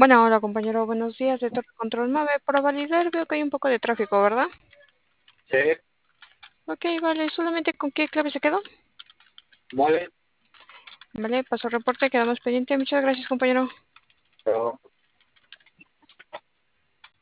Bueno, hola compañero, buenos días de Torre Control 9. Para validar veo que hay un poco de tráfico, ¿verdad? Sí, Ok, vale, solamente con qué clave se quedó. vale, Vale, paso reporte, quedamos pendiente. Muchas gracias compañero. pero